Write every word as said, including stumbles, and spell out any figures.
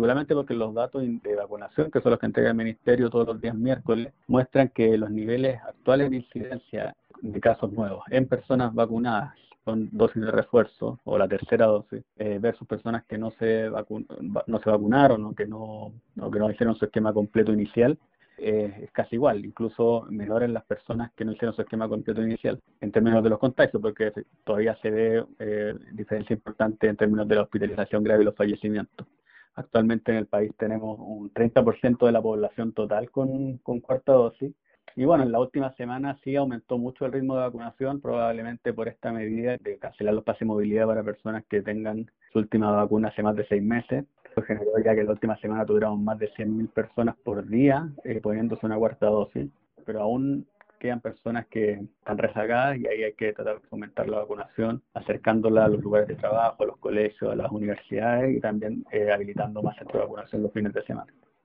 particularmente porque los datos de vacunación, que son los que entrega el Ministerio todos los días miércoles, muestran que los niveles actuales de incidencia de casos nuevos en personas vacunadas con dosis de refuerzo o la tercera dosis eh, versus personas que no se vacun no se vacunaron o que no, o que no hicieron su esquema completo inicial, eh, es casi igual, incluso menor en las personas que no hicieron su esquema completo inicial en términos de los contagios, porque todavía se ve eh, diferencia importante en términos de la hospitalización grave y los fallecimientos. Actualmente en el país tenemos un treinta por ciento de la población total con, con cuarta dosis. Y bueno, en la última semana sí aumentó mucho el ritmo de vacunación, probablemente por esta medida de cancelar los pases de movilidad para personas que tengan su última vacuna hace más de seis meses. Eso generó ya que en la última semana tuviéramos más de cien mil personas por día eh, poniéndose una cuarta dosis, pero aún quedan personas que están rezagadas y ahí hay que tratar de fomentar la vacunación, acercándola a los lugares de trabajo, a los colegios, a las universidades y también eh, habilitando más centros de vacunación los fines de semana.